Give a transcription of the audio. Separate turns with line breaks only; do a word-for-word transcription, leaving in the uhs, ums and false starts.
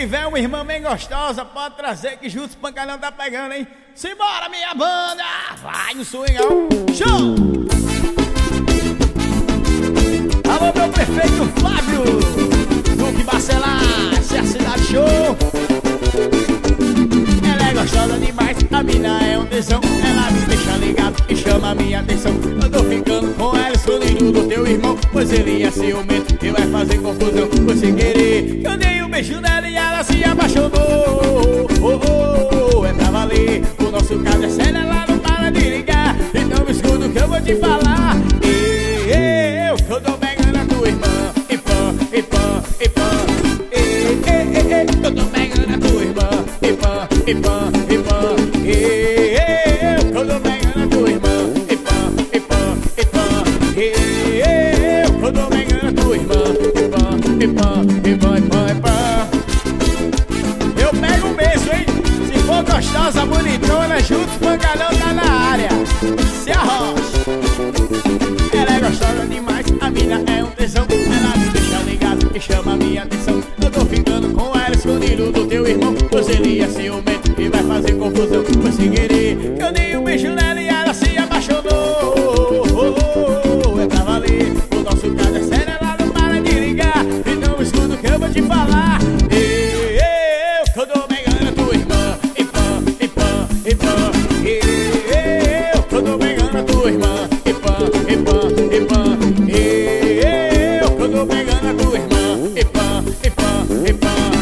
tiver uma irmã bem gostosa, pode trazer que juntos o pancalhão tá pegando, hein? Simbora, minha banda! Vai no swingão! Show! Alô, meu prefeito Flávio! Duque Bacelar, essa é a cidade show! Ela é gostosa demais, a mina é um tesão. Ela me deixa ligado e chama a minha atenção. Eu tô ficando com ela, escondido do teu irmão, pois ele é ciumento e vai fazer confusão. Foi sem querer, eu dei um beijo nela e ela se apaixonou. Oh, oh, oh, é pra valer, o nosso caso é sério, ela não para de ligar. Então me escuta o que eu vou te falar. Eu, eu tô pegando a tua irmã, e pã, e pã, e pã. Eu tô pegando a tua irmã, e pã, e pã, e pã. Eu tô pegando a tua irmã, e pã, e pã, e pã. Eu tô pegando a tua irmã, e pã, e pã, e pã, e pã, e pã. Eu pego mesmo, hein? Se for gostosa, bonitona, juntos, pancalhão tá na área. Se arrocha. Ela é gostosa demais, a mina é um tesão. Ela me deixa ligado e chama a minha atenção. Eu tô ficando com ela, escondido do teu irmão, pois ele é ciumento e vai fazer confusão. Foi sem querer que eu dei um beijo nela e ela se apaixonou. Oh, oh, oh, é pra valer, o nosso caso é sério, ela não para de ligar. Então escuta o que eu vou te falar. Eu, eu tô pegando a tua irmã, e pã, e pã, e pã. Eu, eu tô pegando a tua irmã, e pã, e pã, e pã. Eu, eu tô pegando a tua irmã, e pã, e pã, e pã.